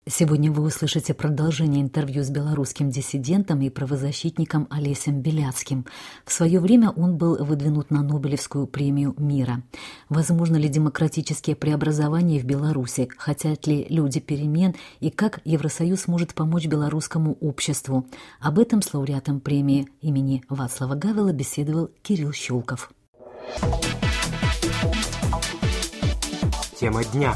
Сегодня вы услышите продолжение интервью с белорусским диссидентом и правозащитником Олесем Беляцким. В свое время он был выдвинут на Нобелевскую премию мира. Возможно ли демократические преобразования в Беларуси? Хотят ли люди перемен? И как Евросоюз может помочь белорусскому обществу? Об этом с лауреатом премии имени Вацлава Гавела беседовал Кирилл Щелков. Тема дня.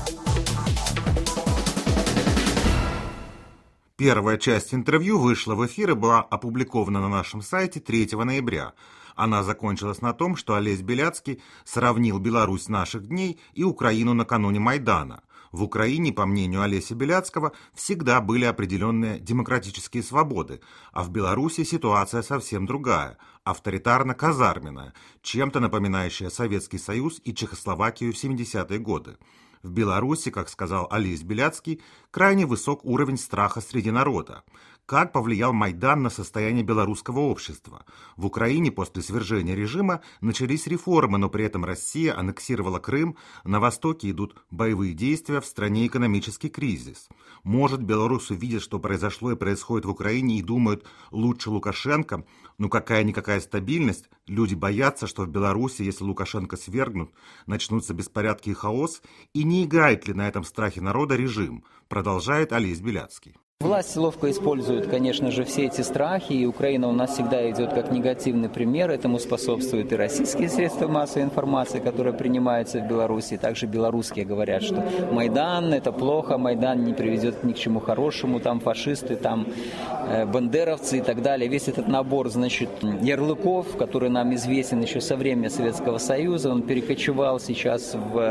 Первая часть интервью вышла в эфир и была опубликована на нашем сайте 3 ноября. Она закончилась на том, что Олесь Беляцкий сравнил Беларусь наших дней и Украину накануне Майдана. В Украине, по мнению Олеся Беляцкого, всегда были определенные демократические свободы, а в Беларуси ситуация совсем другая, авторитарно-казарменная, чем-то напоминающая Советский Союз и Чехословакию в 70-е годы. В Беларуси, как сказал Олесь Беляцкий, крайне высок уровень страха среди народа. Как повлиял Майдан на состояние белорусского общества? В Украине после свержения режима начались реформы, но при этом Россия аннексировала Крым, на Востоке идут боевые действия, в стране экономический кризис. Может, белорусы видят, что произошло и происходит в Украине, и думают, лучше Лукашенко? Ну какая-никакая стабильность. Люди боятся, что в Беларуси, если Лукашенко свергнут, начнутся беспорядки и хаос. И не играет ли на этом страхе народа режим? Продолжает Олесь Беляцкий. Власть ловко использует, конечно же, все эти страхи, и Украина у нас всегда идет как негативный пример. Этому способствуют и российские средства массовой информации, которые принимаются в Беларуси. Также белорусские говорят, что Майдан – это плохо, Майдан не приведет ни к чему хорошему, там фашисты, там бандеровцы и так далее. Весь этот набор, значит, ярлыков, который нам известен еще со времени Советского Союза, он перекочевал сейчас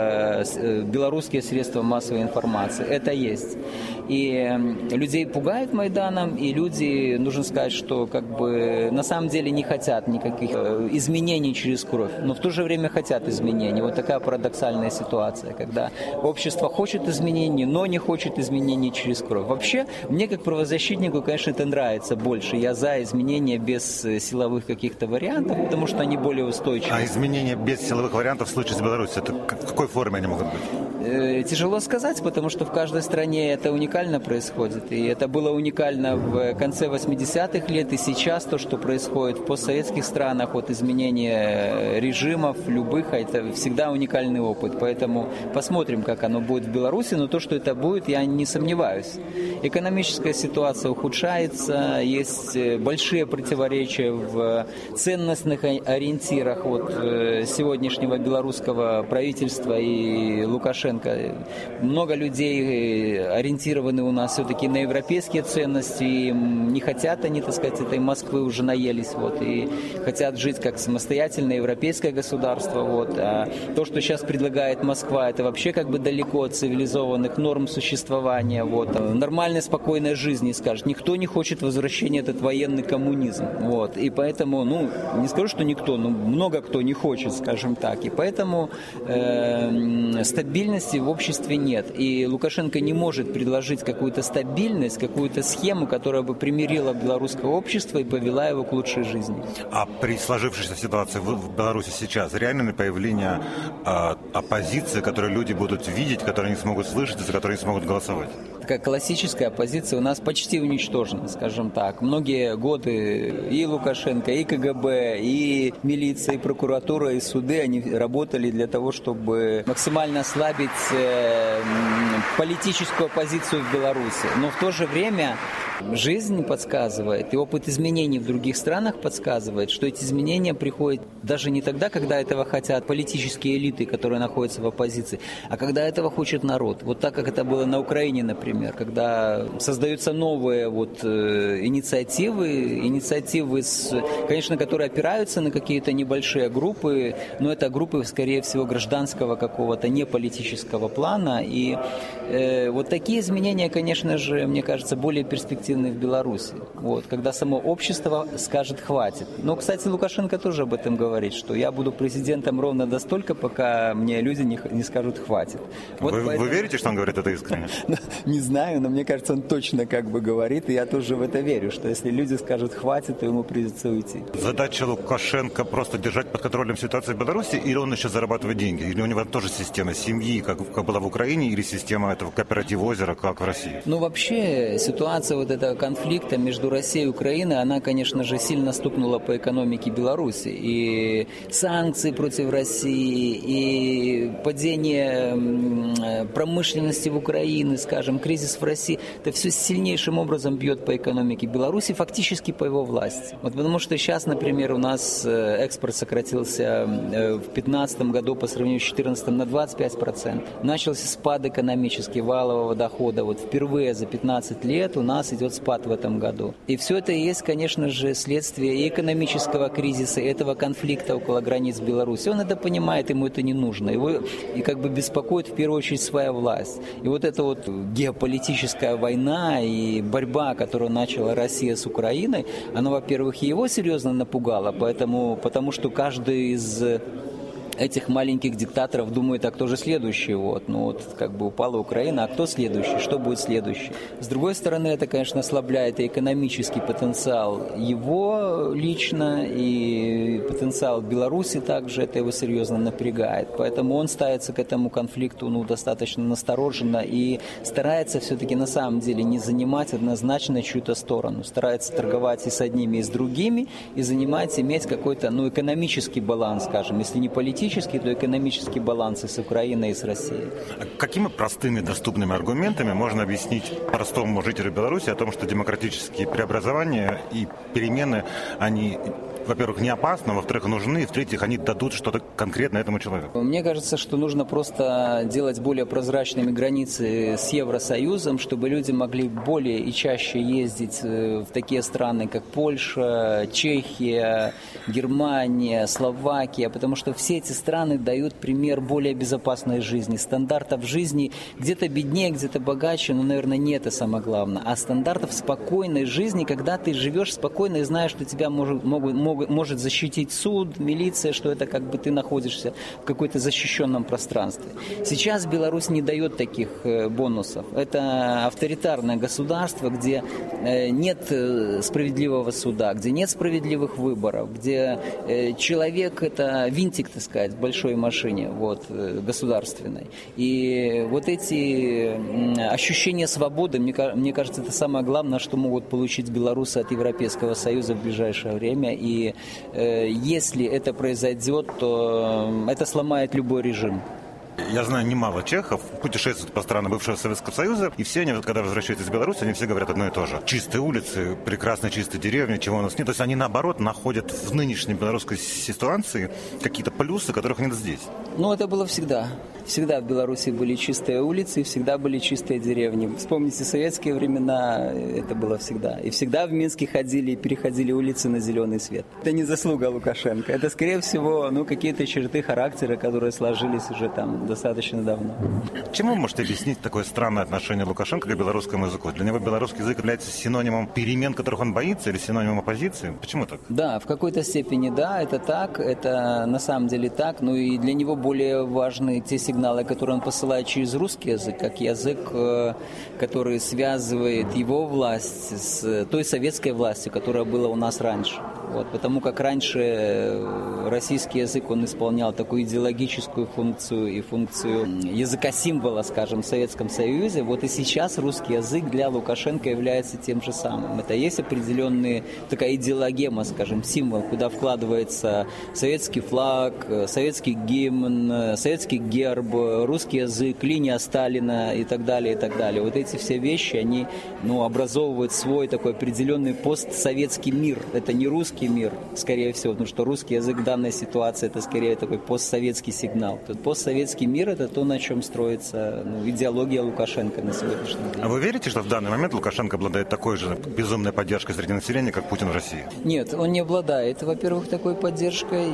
в белорусские средства массовой информации. Это есть. И людей пугает Майданом, и люди, нужно сказать, что как бы на самом деле не хотят никаких изменений через кровь, но в то же время хотят изменений. Вот такая парадоксальная ситуация, когда общество хочет изменений, но не хочет изменений через кровь. Вообще, мне как правозащитнику, конечно, это нравится больше. Я за изменения без силовых каких-то вариантов, потому что они более устойчивы. А изменения без силовых вариантов в случае с Беларусью, это в какой форме они могут быть? Тяжело сказать, потому что в каждой стране это уникально происходит. И это было уникально в конце 80-х лет, и сейчас то, что происходит в постсоветских странах от изменения режимов любых, это всегда уникальный опыт. Поэтому посмотрим, как оно будет в Беларуси, но то, что это будет, я не сомневаюсь. Экономическая ситуация ухудшается, есть большие противоречия в ценностных ориентирах от сегодняшнего белорусского правительства и Лукашенко. Много людей ориентированы у нас все-таки на европейские ценности, и не хотят они, так сказать, этой Москвы, уже наелись, вот, и хотят жить как самостоятельное европейское государство, вот, а то, что сейчас предлагает Москва, это вообще как бы далеко от цивилизованных норм существования, вот, нормальной, спокойной жизни, скажет, никто не хочет возвращения этот военный коммунизм, вот, и поэтому, ну, не скажу, что никто, но много кто не хочет, скажем так, и поэтому стабильности в обществе нет, и Лукашенко не может предложить какую-то стабильность, какую-то схему, которая бы примирила белорусское общество и повела его к лучшей жизни. А при сложившейся ситуации в Беларуси сейчас реально ли появление оппозиции, которую люди будут видеть, которую они смогут слышать и за которую они смогут голосовать? Такая классическая оппозиция у нас почти уничтожена, скажем так. Многие годы и Лукашенко, и КГБ, и милиция, и прокуратура, и суды, они работали для того, чтобы максимально ослабить политическую оппозицию в Беларуси. Но в то же время жизнь подсказывает, и опыт изменений в других странах подсказывает, что эти изменения приходят даже не тогда, когда этого хотят политические элиты, которые находятся в оппозиции, а когда этого хочет народ. Вот так, как это было на Украине, например, когда создаются новые вот инициативы, конечно, которые опираются на какие-то небольшие группы, но это группы, скорее всего, гражданского какого-то, не политического плана. И вот такие изменения, конечно же, мне кажется, более перспективны в Беларуси. Вот, когда само общество скажет «хватит». Но, кстати, Лукашенко тоже об этом говорит, что я буду президентом ровно до столько, пока мне люди не скажут «хватит». Вот вы верите, что он говорит это искренне? Не знаю, но мне кажется, он точно как бы говорит, и я тоже в это верю, что если люди скажут «хватит», то ему придется уйти. Задача Лукашенко просто держать под контролем ситуацию в Беларуси, или он еще зарабатывает деньги? Или у него тоже система семьи, как была в Украине, или система тема этого кооператива озера, как в России? Ну, вообще, ситуация вот этого конфликта между Россией и Украиной, она, конечно же, сильно стукнула по экономике Беларуси. И санкции против России, и падение промышленности в Украине, скажем, кризис в России, это все сильнейшим образом бьет по экономике Беларуси, фактически по его власти. Вот потому что сейчас, например, у нас экспорт сократился в 2015 году по сравнению с 2014 на 25%. Начался спад экономический, валового дохода. Вот впервые за 15 лет у нас идет спад в этом году. И все это и есть, конечно же, следствие и экономического кризиса, и этого конфликта около границ Беларуси. Он это понимает, ему это не нужно. Его и как бы беспокоит в первую очередь своя власть. И вот эта вот геополитическая война и борьба, которую начала Россия с Украиной, она, во-первых, его серьезно напугала, потому что каждый из этих маленьких диктаторов думает, а кто же следующий? Вот. Ну вот как бы упала Украина, а кто следующий? Что будет следующий? С другой стороны, это, конечно, ослабляет и экономический потенциал его лично, и потенциал Беларуси также, это его серьезно напрягает. Поэтому он ставится к этому конфликту достаточно настороженно и старается все-таки на самом деле не занимать однозначно чью-то сторону. Старается торговать и с одними, и с другими, и иметь какой-то экономический баланс, скажем, если не политический, то экономический баланс и с Украиной, и с Россией. Какими простыми доступными аргументами можно объяснить простому жителю Беларуси о том, что демократические преобразования и перемены, они, во-первых, не опасны, во-вторых, нужны, и в-третьих, они дадут что-то конкретно этому человеку? Мне кажется, что нужно просто делать более прозрачными границы с Евросоюзом, чтобы люди могли более и чаще ездить в такие страны, как Польша, Чехия, Германия, Словакия, потому что все эти страны дают пример более безопасной жизни, стандартов жизни где-то беднее, где-то богаче, но, наверное, не это самое главное, а стандартов спокойной жизни, когда ты живешь спокойно и знаешь, что тебя может защитить суд, милиция, что это как бы ты находишься в какой-то защищенном пространстве. Сейчас Беларусь не дает таких бонусов. Это авторитарное государство, где нет справедливого суда, где нет справедливых выборов, где человек – это винтик, так сказать, в большой машине государственной. И вот эти ощущения свободы, мне кажется, это самое главное, что могут получить белорусы от Европейского Союза в ближайшее время. И если это произойдет, то это сломает любой режим. Я знаю немало чехов, путешествуют по странам бывшего Советского Союза, и все они, когда возвращаются из Беларуси, они все говорят одно и то же. Чистые улицы, прекрасно чистые деревни, чего у нас нет. То есть они, наоборот, находят в нынешней белорусской ситуации какие-то плюсы, которых нет здесь. Это было всегда. Всегда в Беларуси были чистые улицы, и всегда были чистые деревни. Вспомните советские времена, это было всегда. И всегда в Минске ходили и переходили улицы на зеленый свет. Это не заслуга Лукашенко. Это, скорее всего, какие-то черты характера, которые сложились уже там достаточно давно. Чем вы можете объяснить такое странное отношение Лукашенко к белорусскому языку? Для него белорусский язык является синонимом перемен, которых он боится, или синонимом оппозиции? Почему так? Да, в какой-то степени да, это так, это на самом деле так, и для него более важны те сигналы, которые он посылает через русский язык, как язык, который связывает его власть с той советской властью, которая была у нас раньше. Потому как раньше российский язык, он исполнял такую идеологическую функцию и функцию языка-символа, скажем, в Советском Союзе. И сейчас русский язык для Лукашенко является тем же самым. Это есть определенная такая идеологема, скажем, символ, куда вкладывается советский флаг, советский гимн, советский герб, русский язык, линия Сталина и так далее, и так далее. Эти все вещи, они образовывают свой такой определенный постсоветский мир. Это не русский мир, скорее всего, потому что русский язык в данной ситуации это скорее такой постсоветский сигнал. Постсоветский мир это то, на чем строится идеология Лукашенко на сегодняшний день. А вы верите, что в данный момент Лукашенко обладает такой же безумной поддержкой среди населения, как Путин в России? Нет, он не обладает, во-первых, такой поддержкой,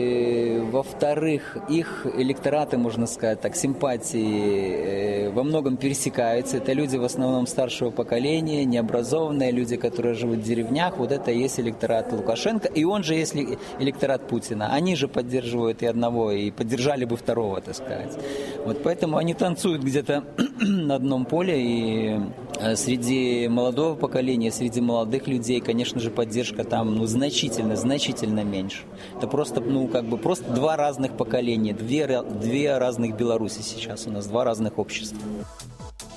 и во-вторых, их электораты, можно сказать так, симпатии во многом пересекаются. Это люди в основном старшего поколения, необразованные, люди, которые живут в деревнях. Это и есть электорат Лукашенко. Лукашенко, и он же, если электорат Путина, они же поддерживают и одного, и поддержали бы второго, так сказать. Вот поэтому они танцуют где-то на одном поле, и среди молодого поколения, среди молодых людей, конечно же, поддержка там значительно меньше. Это просто, просто два разных поколения, две разных Беларуси сейчас у нас, два разных общества.